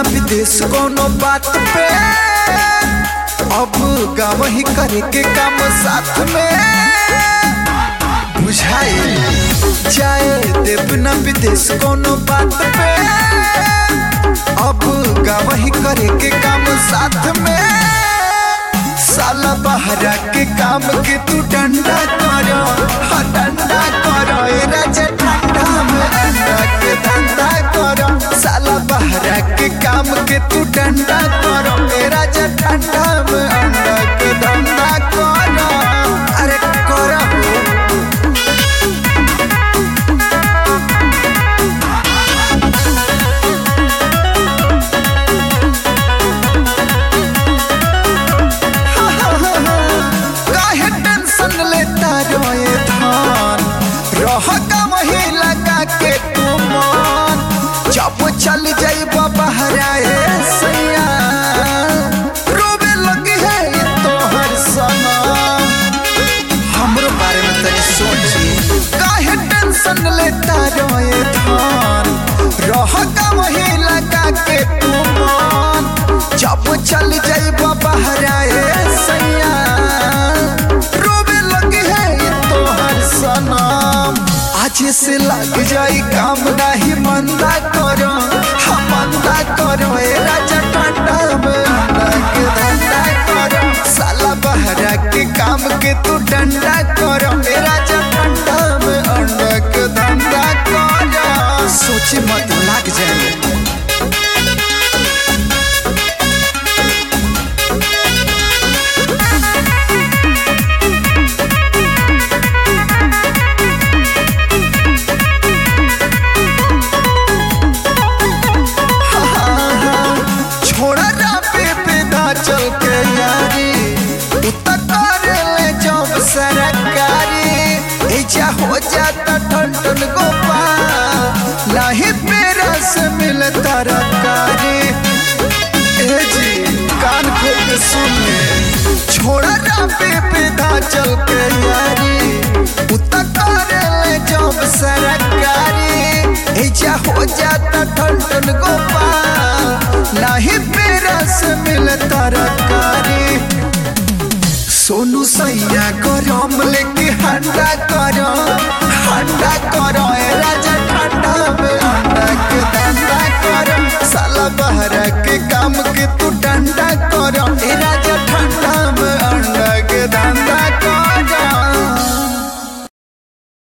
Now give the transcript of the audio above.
ना विदेश कोनो बात पे, अब गाँव ही करे के काम साथ में बुझाई जाए देव ना विदेश कोनो बात पे, अब गाँव ही करे के काम साथ में। साला बहरा के काम के तू डंडा करो, हाँ डंडा करो राजा ठंडा में अंडा के धंधा करो। साला बहरा के काम के तू डंडा करो राजा ठंडा में अंडा के धंधा करो। अरे करो रोए धान रहगा वही लगा के तू मन, जब चल जाइब बहराए सैया रोबे लगी है तोहर सनम। हमरो बारे में तनी सोची, काहे टेंशन लेता रोए धान रहगा वही लगा के तू मन, जब चल जाइब बहराए सैया आज से लग जाई काम नहीं मंदा करो, हम मंदा करो राजा ठंडा में अंडा के धंधा करो। साला बहरा के काम के तू डंडा करो राजा ठंडा में अंडा के धंधा करो। सोची मत लग जाए चल के यारी उतर ले जब सरकारी ऐजा हो जाता ठंडन गोपाल नहीं पेरा से मिल तरकारी। ए जी कान खोल के सुन ले, छोड़ा ना बेपीदा चल के यारी उतर ले जब सरकारी ऐजा हो जाता ठंडन गोपाल नहीं पेरा से मिल तरकारी। सोनू सैया गरम लेके हंडा करो राजा ठंडा में अंडा के धंधा करो। साला बहरा के काम के तू डंडा करो राजा ठंडा